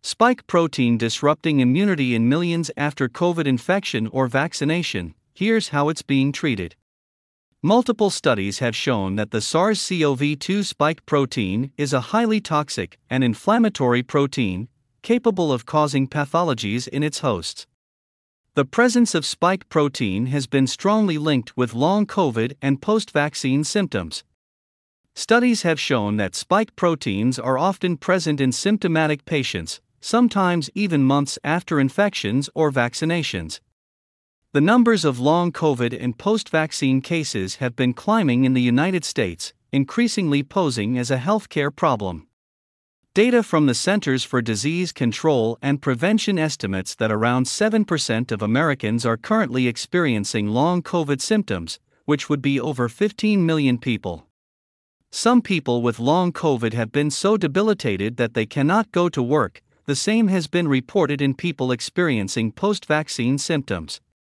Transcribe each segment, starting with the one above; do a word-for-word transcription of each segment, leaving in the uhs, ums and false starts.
Spike protein disrupting immunity in millions after COVID infection or vaccination. Here's how it's being treated. Multiple studies have shown that the SARS-C o V two spike protein is a highly toxic and inflammatory protein, capable of causing pathologies in its hosts. The presence of spike protein has been strongly linked with long COVID and post-vaccine symptoms. Studies have shown that spike proteins are often present in symptomatic patients, sometimes even months after infections or vaccinations. The numbers of long COVID and post-vaccine cases have been climbing in the United States, increasingly posing as a healthcare problem. Data from the Centers for Disease Control and Prevention estimates that around seven percent of Americans are currently experiencing long COVID symptoms, which would be over fifteen million people. Some people with long COVID have been so debilitated that they cannot go to work. The same has been reported in people experiencing post-vaccine symptoms.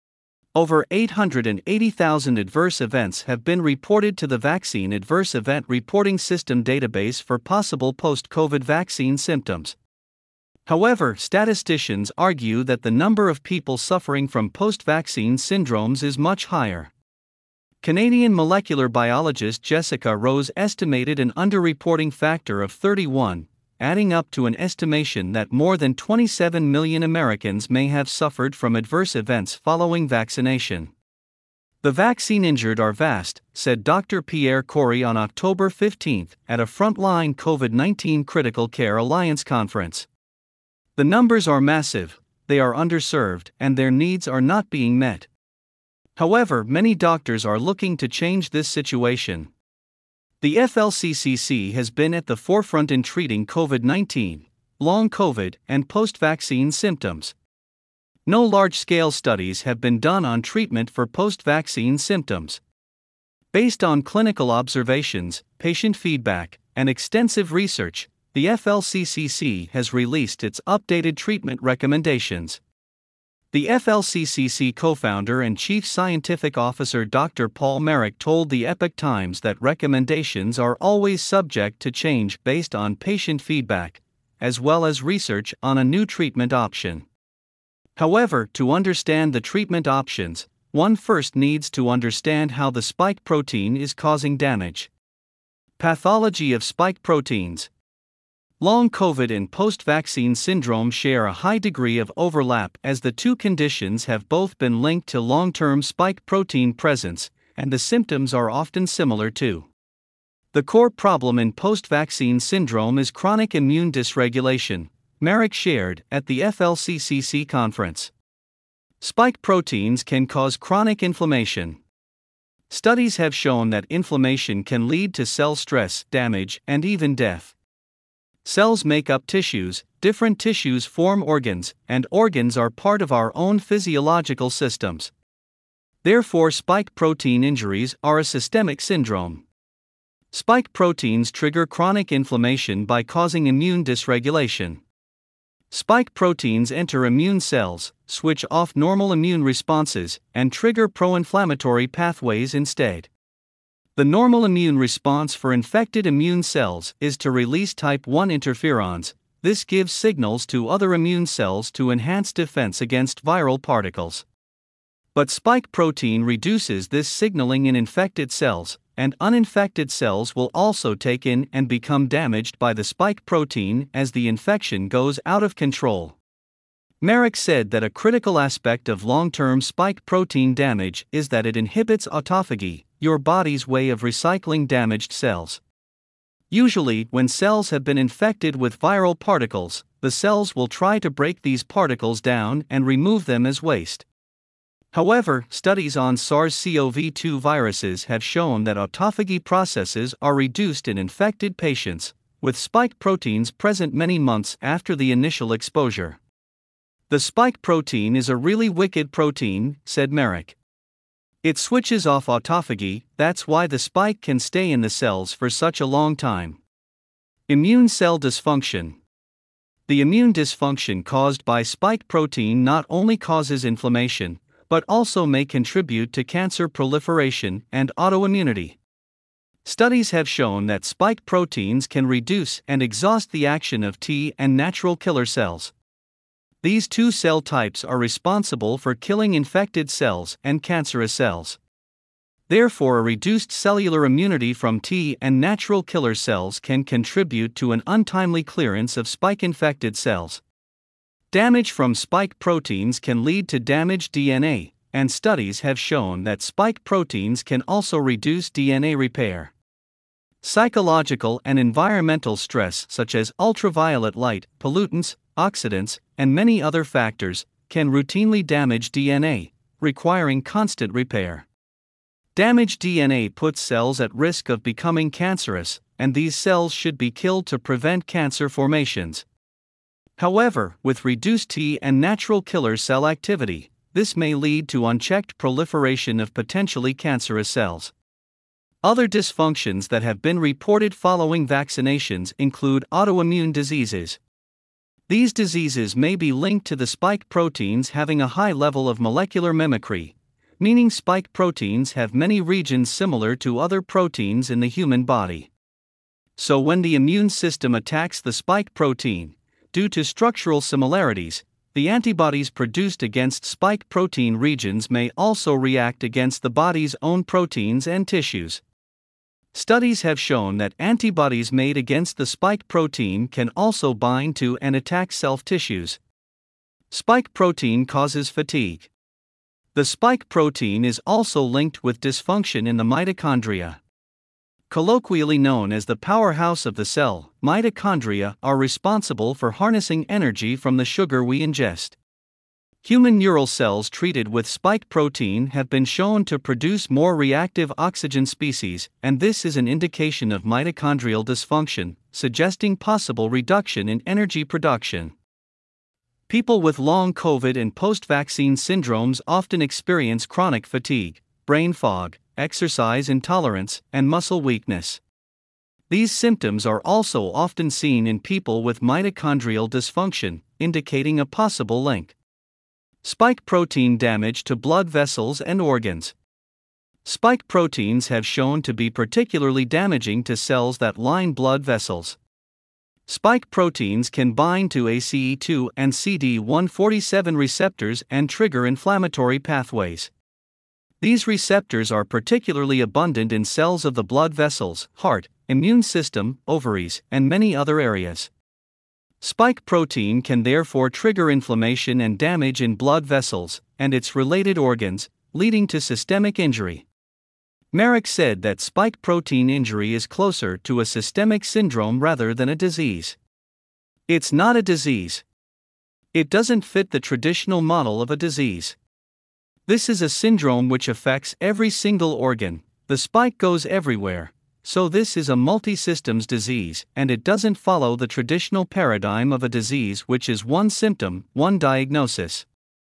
Over eight hundred eighty thousand adverse events have been reported to the Vaccine Adverse Event Reporting System database for possible post-COVID vaccine symptoms. However, statisticians argue that the number of people suffering from post-vaccine syndromes is much higher. Canadian molecular biologist Jessica Rose estimated an underreporting factor of thirty-one, adding up to an estimation that more than twenty-seven million Americans may have suffered from adverse events following vaccination. The vaccine injured are vast, said Doctor Pierre Corey on October fifteenth at a Frontline COVID nineteen Critical Care Alliance conference. The numbers are massive, they are underserved, and their needs are not being met. However, many doctors are looking to change this situation. The F L C C C has been at the forefront in treating COVID nineteen, long COVID, and post-vaccine symptoms. No large-scale studies have been done on treatment for post-vaccine symptoms. Based on clinical observations, patient feedback, and extensive research, the F L C C C has released its updated treatment recommendations. The F L C C C co-founder and chief scientific officer Doctor Paul Marik told the Epoch Times that recommendations are always subject to change based on patient feedback, as well as research on a new treatment option. However, to understand the treatment options, one first needs to understand how the spike protein is causing damage. Pathology of spike proteins. Long COVID and post-vaccine syndrome share a high degree of overlap as the two conditions have both been linked to long-term spike protein presence, and the symptoms are often similar too. The core problem in post-vaccine syndrome is chronic immune dysregulation, Marik shared at the F L C C C conference. Spike proteins can cause chronic inflammation. Studies have shown that inflammation can lead to cell stress, damage, and even death. Cells make up tissues, different tissues form organs, and organs are part of our own physiological systems. Therefore, spike protein injuries are a systemic syndrome. Spike proteins trigger chronic inflammation by causing immune dysregulation. Spike proteins enter immune cells, switch off normal immune responses, and trigger pro-inflammatory pathways instead. The normal immune response for infected immune cells is to release type one interferons. This gives signals to other immune cells to enhance defense against viral particles. But spike protein reduces this signaling in infected cells, and uninfected cells will also take in and become damaged by the spike protein as the infection goes out of control. Marik said that a critical aspect of long-term spike protein damage is that it inhibits autophagy, your body's way of recycling damaged cells. Usually, when cells have been infected with viral particles, the cells will try to break these particles down and remove them as waste. However, studies on SARS-C o V two viruses have shown that autophagy processes are reduced in infected patients, with spike proteins present many months after the initial exposure. The spike protein is a really wicked protein, said Marik. It switches off autophagy, that's why the spike can stay in the cells for such a long time. Immune cell dysfunction. The immune dysfunction caused by spike protein not only causes inflammation, but also may contribute to cancer proliferation and autoimmunity. Studies have shown that spike proteins can reduce and exhaust the action of T and natural killer cells. These two cell types are responsible for killing infected cells and cancerous cells. Therefore, a reduced cellular immunity from T and natural killer cells can contribute to an untimely clearance of spike-infected cells. Damage from spike proteins can lead to damaged D N A, and studies have shown that spike proteins can also reduce D N A repair. Psychological and environmental stress, such as ultraviolet light, pollutants, oxidants, and many other factors, can routinely damage D N A, requiring constant repair. Damaged D N A puts cells at risk of becoming cancerous, and these cells should be killed to prevent cancer formations. However, with reduced T and natural killer cell activity, this may lead to unchecked proliferation of potentially cancerous cells. Other dysfunctions that have been reported following vaccinations include autoimmune diseases. These diseases may be linked to the spike proteins having a high level of molecular mimicry, meaning spike proteins have many regions similar to other proteins in the human body. So when the immune system attacks the spike protein, due to structural similarities, the antibodies produced against spike protein regions may also react against the body's own proteins and tissues. Studies have shown that antibodies made against the spike protein can also bind to and attack self-tissues. Spike protein causes fatigue. The spike protein is also linked with dysfunction in the mitochondria. Colloquially known as the powerhouse of the cell, mitochondria are responsible for harnessing energy from the sugar we ingest. Human neural cells treated with spike protein have been shown to produce more reactive oxygen species, and this is an indication of mitochondrial dysfunction, suggesting possible reduction in energy production. People with long COVID and post-vaccine syndromes often experience chronic fatigue, brain fog, exercise intolerance, and muscle weakness. These symptoms are also often seen in people with mitochondrial dysfunction, indicating a possible link. Spike protein damage to blood vessels and organs. Spike proteins have shown to be particularly damaging to cells that line blood vessels. Spike proteins can bind to A C E two and C D one forty-seven receptors and trigger inflammatory pathways. These receptors are particularly abundant in cells of the blood vessels, heart, immune system, ovaries, and many other areas. Spike protein can therefore trigger inflammation and damage in blood vessels and its related organs, leading to systemic injury. Marik said that spike protein injury is closer to a systemic syndrome rather than a disease. It's not a disease. It doesn't fit the traditional model of a disease. This is a syndrome which affects every single organ. The spike goes everywhere. So this is a multi-systems disease, and it doesn't follow the traditional paradigm of a disease which is one symptom, one diagnosis.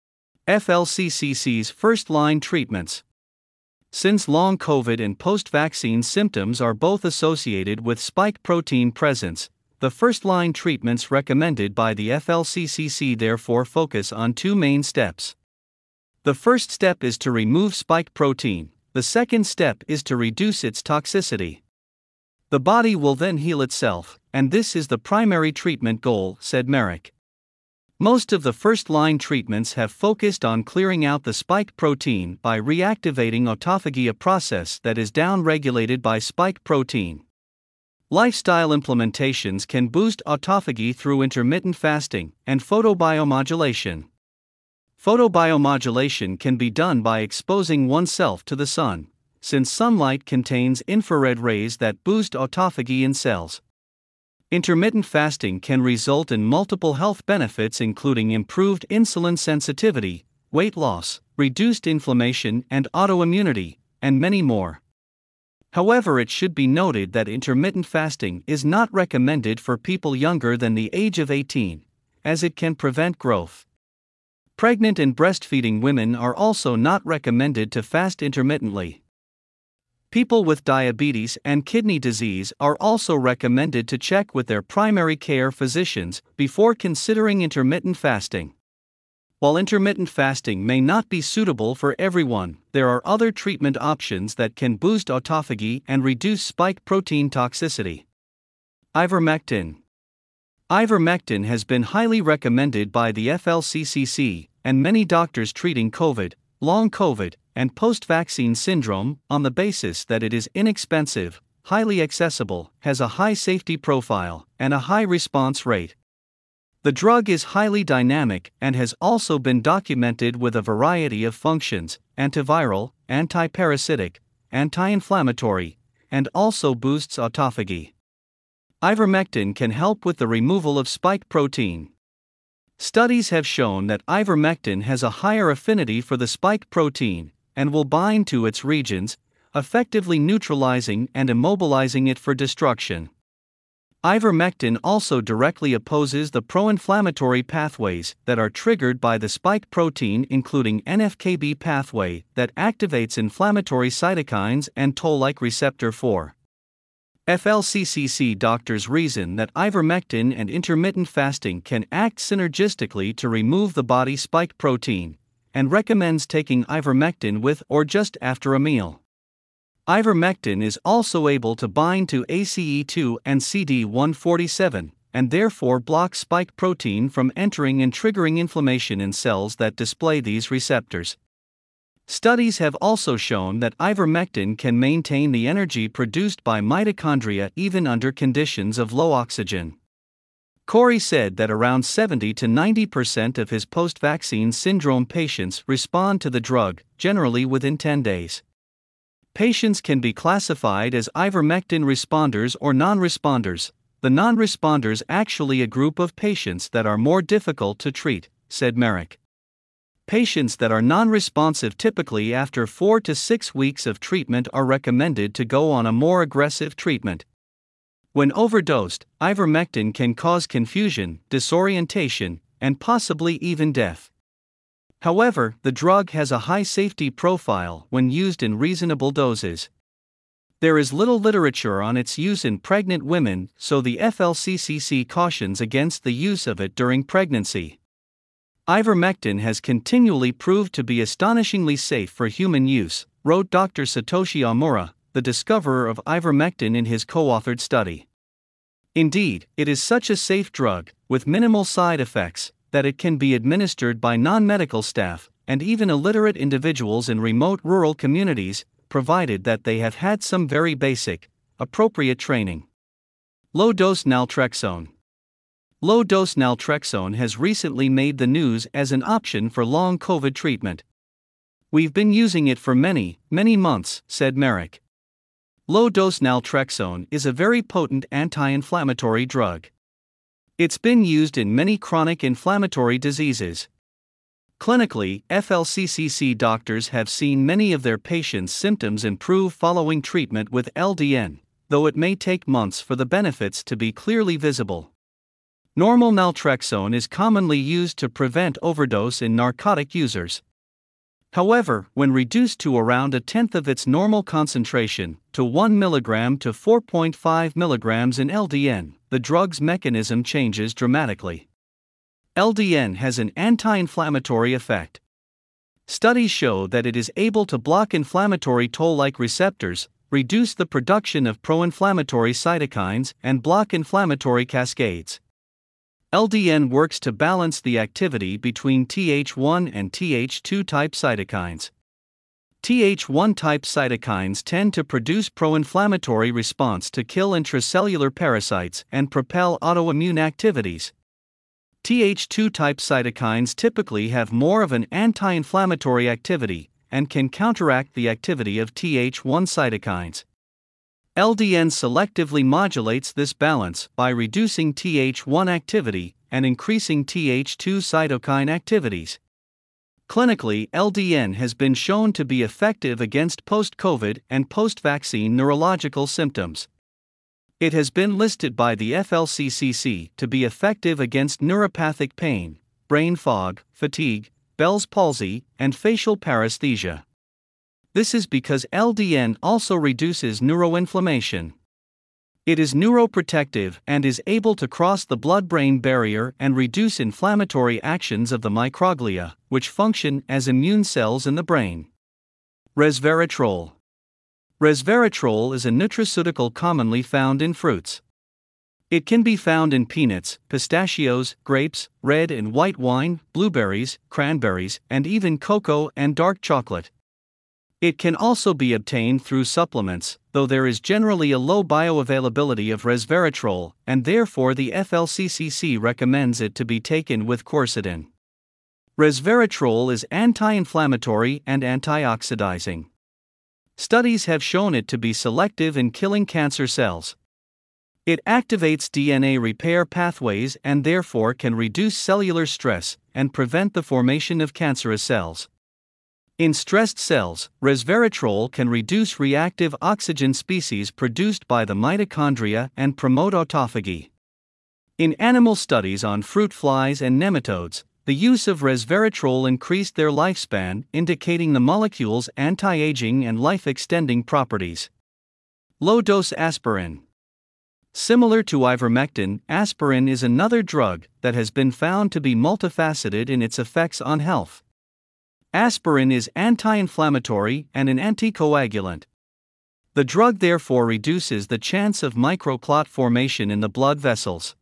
F L C C C's first-line treatments. Since long COVID and post-vaccine symptoms are both associated with spike protein presence, the first-line treatments recommended by the F L C C C therefore focus on two main steps. The first step is to remove spike protein, the second step is to reduce its toxicity. The body will then heal itself, and this is the primary treatment goal, said Marik. Most of the first-line treatments have focused on clearing out the spike protein by reactivating autophagy, a process that is down-regulated by spike protein. Lifestyle implementations can boost autophagy through intermittent fasting and photobiomodulation. Photobiomodulation can be done by exposing oneself to the sun, since sunlight contains infrared rays that boost autophagy in cells. Intermittent fasting can result in multiple health benefits, including improved insulin sensitivity, weight loss, reduced inflammation and autoimmunity, and many more. However, it should be noted that intermittent fasting is not recommended for people younger than the age of eighteen, as it can prevent growth. Pregnant and breastfeeding women are also not recommended to fast intermittently. People with diabetes and kidney disease are also recommended to check with their primary care physicians before considering intermittent fasting. While intermittent fasting may not be suitable for everyone, there are other treatment options that can boost autophagy and reduce spike protein toxicity. Ivermectin. Ivermectin has been highly recommended by the F L C C C and many doctors treating COVID, long COVID, and post-vaccine syndrome on the basis that it is inexpensive, highly accessible, has a high safety profile, and a high response rate. The drug is highly dynamic and has also been documented with a variety of functions: antiviral, antiparasitic, anti-inflammatory, and also boosts autophagy. Ivermectin can help with the removal of spike protein. Studies have shown that ivermectin has a higher affinity for the spike protein and will bind to its regions, effectively neutralizing and immobilizing it for destruction. Ivermectin also directly opposes the pro-inflammatory pathways that are triggered by the spike protein, including N F K B pathway that activates inflammatory cytokines and toll-like receptor four. F L C C C doctors reason that ivermectin and intermittent fasting can act synergistically to remove the body spike protein, and recommends taking ivermectin with or just after a meal. Ivermectin is also able to bind to A C E two and C D one forty-seven, and therefore block spike protein from entering and triggering inflammation in cells that display these receptors. Studies have also shown that ivermectin can maintain the energy produced by mitochondria even under conditions of low oxygen. Corey said that around seventy to ninety percent of his post-vaccine syndrome patients respond to the drug, generally within ten days. Patients can be classified as ivermectin responders or non-responders. The non-responders actually a group of patients that are more difficult to treat, said Merrick. Patients that are non-responsive typically after four to six weeks of treatment are recommended to go on a more aggressive treatment. When overdosed, ivermectin can cause confusion, disorientation, and possibly even death. However, the drug has a high safety profile when used in reasonable doses. There is little literature on its use in pregnant women, so the F L C C C cautions against the use of it during pregnancy. Ivermectin has continually proved to be astonishingly safe for human use, wrote Doctor Satoshi Omura, the discoverer of ivermectin in his co-authored study. Indeed, it is such a safe drug, with minimal side effects, that it can be administered by non-medical staff, and even illiterate individuals in remote rural communities, provided that they have had some very basic, appropriate training. Low-dose naltrexone. Low-dose naltrexone has recently made the news as an option for long COVID treatment. We've been using it for many, many months, said Merrick. Low-dose naltrexone is a very potent anti-inflammatory drug. It's been used in many chronic inflammatory diseases. Clinically, F L C C C doctors have seen many of their patients' symptoms improve following treatment with L D N, though it may take months for the benefits to be clearly visible. Normal naltrexone is commonly used to prevent overdose in narcotic users. However, when reduced to around a tenth of its normal concentration, to one milligram to four point five milligrams in L D N, the drug's mechanism changes dramatically. L D N has an anti-inflammatory effect. Studies show that it is able to block inflammatory toll-like receptors, reduce the production of pro-inflammatory cytokines, and block inflammatory cascades. L D N works to balance the activity between T H one and T H two type cytokines. T H one type cytokines tend to produce pro-inflammatory response to kill intracellular parasites and propel autoimmune activities. T H two type cytokines typically have more of an anti-inflammatory activity and can counteract the activity of T H one cytokines. L D N selectively modulates this balance by reducing T H one activity and increasing T H two cytokine activities. Clinically, L D N has been shown to be effective against post-COVID and post-vaccine neurological symptoms. It has been listed by the F L C C C to be effective against neuropathic pain, brain fog, fatigue, Bell's palsy, and facial paresthesia. This is because L D N also reduces neuroinflammation. It is neuroprotective and is able to cross the blood-brain barrier and reduce inflammatory actions of the microglia, which function as immune cells in the brain. Resveratrol. Resveratrol is a nutraceutical commonly found in fruits. It can be found in peanuts, pistachios, grapes, red and white wine, blueberries, cranberries, and even cocoa and dark chocolate. It can also be obtained through supplements, though there is generally a low bioavailability of resveratrol, and therefore the F L C C C recommends it to be taken with quercetin. Resveratrol is anti-inflammatory and antioxidizing. Studies have shown it to be selective in killing cancer cells. It activates D N A repair pathways and therefore can reduce cellular stress and prevent the formation of cancerous cells. In stressed cells, resveratrol can reduce reactive oxygen species produced by the mitochondria and promote autophagy. In animal studies on fruit flies and nematodes, the use of resveratrol increased their lifespan, indicating the molecule's anti-aging and life-extending properties. Low-dose aspirin. Similar to ivermectin, aspirin is another drug that has been found to be multifaceted in its effects on health. Aspirin is anti-inflammatory and an anticoagulant. The drug therefore reduces the chance of microclot formation in the blood vessels.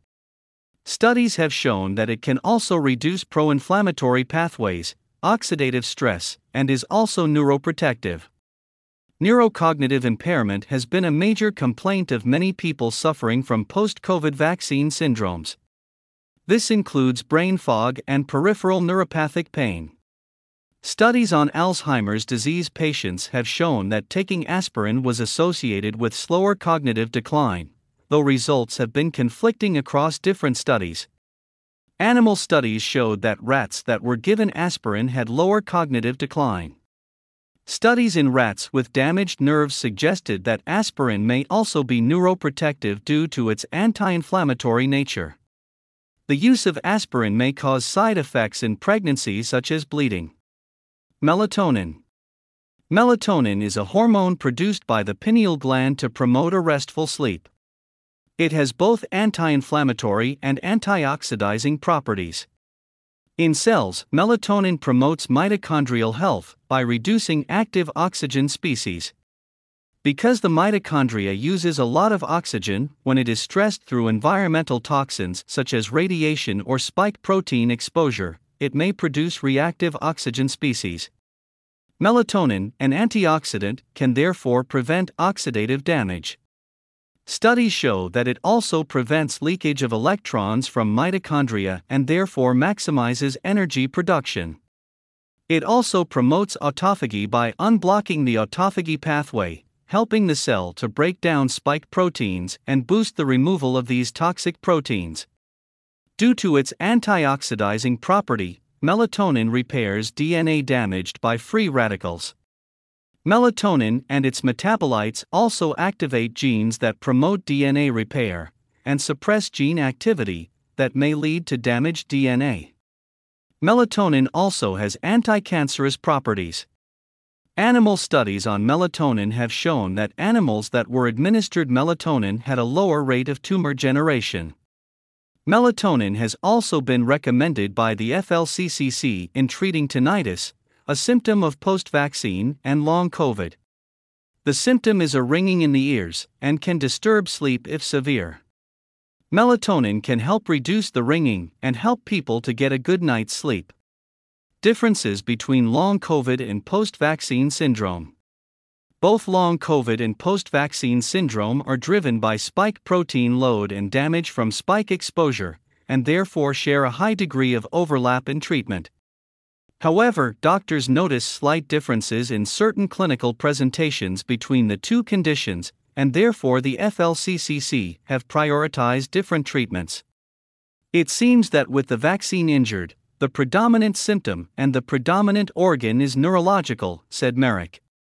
Studies have shown that it can also reduce pro-inflammatory pathways, oxidative stress, and is also neuroprotective. Neurocognitive impairment has been a major complaint of many people suffering from post-COVID vaccine syndromes. This includes brain fog and peripheral neuropathic pain. Studies on Alzheimer's disease patients have shown that taking aspirin was associated with slower cognitive decline, though results have been conflicting across different studies. Animal studies showed that rats that were given aspirin had lower cognitive decline. Studies in rats with damaged nerves suggested that aspirin may also be neuroprotective due to its anti-inflammatory nature. The use of aspirin may cause side effects in pregnancy such as bleeding. Melatonin. Melatonin is a hormone produced by the pineal gland to promote a restful sleep. It has both anti-inflammatory and antioxidizing properties. In cells, melatonin promotes mitochondrial health by reducing active oxygen species. Because the mitochondria uses a lot of oxygen when it is stressed through environmental toxins such as radiation or spike protein exposure, it may produce reactive oxygen species. Melatonin, an antioxidant, can therefore prevent oxidative damage. Studies show that it also prevents leakage of electrons from mitochondria and therefore maximizes energy production. It also promotes autophagy by unblocking the autophagy pathway, helping the cell to break down spike proteins and boost the removal of these toxic proteins. Due to its antioxidizing property, melatonin repairs D N A damaged by free radicals. Melatonin and its metabolites also activate genes that promote D N A repair and suppress gene activity that may lead to damaged D N A. Melatonin also has anti-cancerous properties. Animal studies on melatonin have shown that animals that were administered melatonin had a lower rate of tumor generation. Melatonin has also been recommended by the F L C C C in treating tinnitus, a symptom of post-vaccine and long COVID. The symptom is a ringing in the ears and can disturb sleep if severe. Melatonin can help reduce the ringing and help people to get a good night's sleep. Differences between long COVID and post-vaccine syndrome. Both long COVID and post-vaccine syndrome are driven by spike protein load and damage from spike exposure, and therefore share a high degree of overlap in treatment. However, doctors notice slight differences in certain clinical presentations between the two conditions, and therefore the F L C C C have prioritized different treatments. It seems that with the vaccine injured, the predominant symptom and the predominant organ is neurological, said Merrick.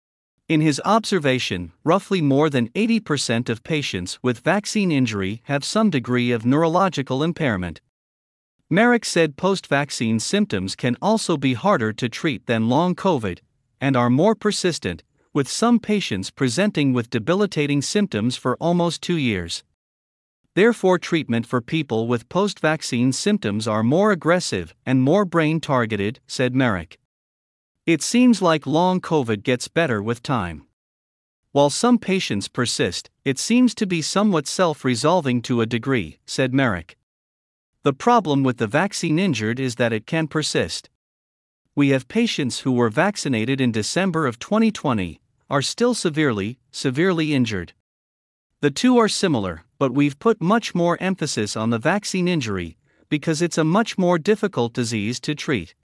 In his observation, roughly more than eighty percent of patients with vaccine injury have some degree of neurological impairment. Merrick said post-vaccine symptoms can also be harder to treat than long COVID, and are more persistent, with some patients presenting with debilitating symptoms for almost two years. Therefore, treatment for people with post-vaccine symptoms are more aggressive and more brain-targeted, said Merrick. It seems like long COVID gets better with time. While some patients persist, it seems to be somewhat self-resolving to a degree, said Merrick. The problem with the vaccine injured is that it can persist. We have patients who were vaccinated in December of twenty twenty, are still severely, severely injured. The two are similar, but we've put much more emphasis on the vaccine injury, because it's a much more difficult disease to treat.